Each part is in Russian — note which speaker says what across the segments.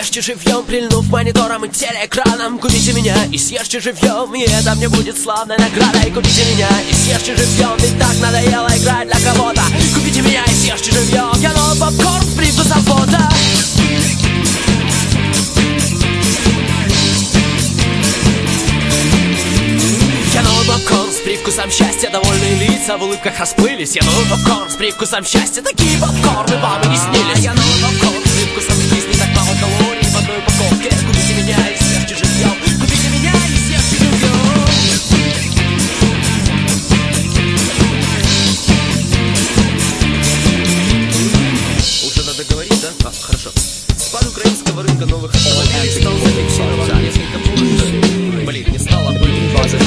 Speaker 1: съешьте живьем, прильнув монитором и телеэкраном. Купите меня и съешьте живьем, и это мне будет славной наградой. Купите меня и съешьте живьем, ведь так надоело играть для кого-то. Купите меня и съешьте живьем, я новый попкорн с привкусом фото. Я новый попкорн с привкусом счастья, довольные лица в улыбках расплылись. Я новый попкорн с привкусом счастья, такие попкорны вам и не снились. Я новый попкорн с привкусом жизни, так мало калорий в одной упаковке. Купите меня и съешьте живьем, купите меня и съешьте живьем.
Speaker 2: Уже надо говорить, да? Хорошо. Спад украинского рынка новых автомобилей стал зафиксирован несколько позже. Блин, не стало бы базы.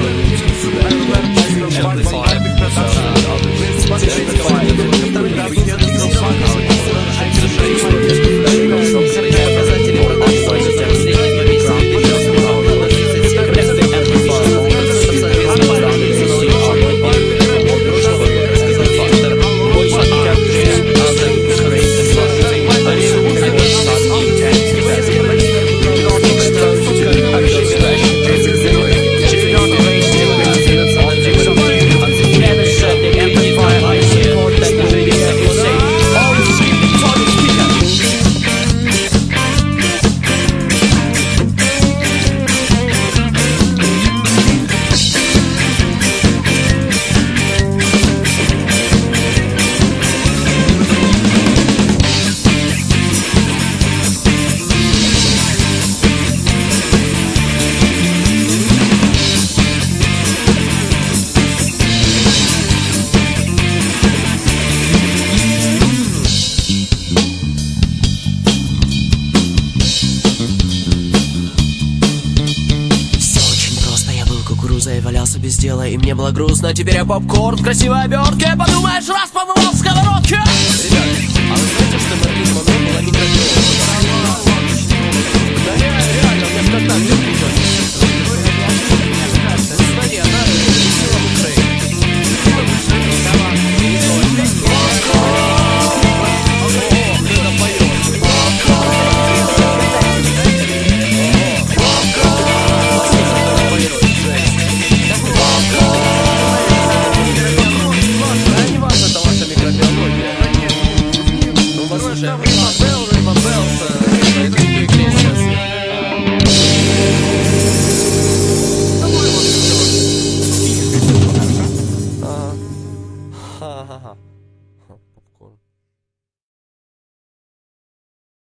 Speaker 1: И валялся без дела, и мне было грустно. Теперь я попкорн в красивой обертке. Подумаешь, раз побывал в сковородке.
Speaker 2: Ребята, а вы знаете, что Мерлин Монро была микробиологом? Да реально, у меня кота все придет. Смотри, она жила в Украине. Слушай,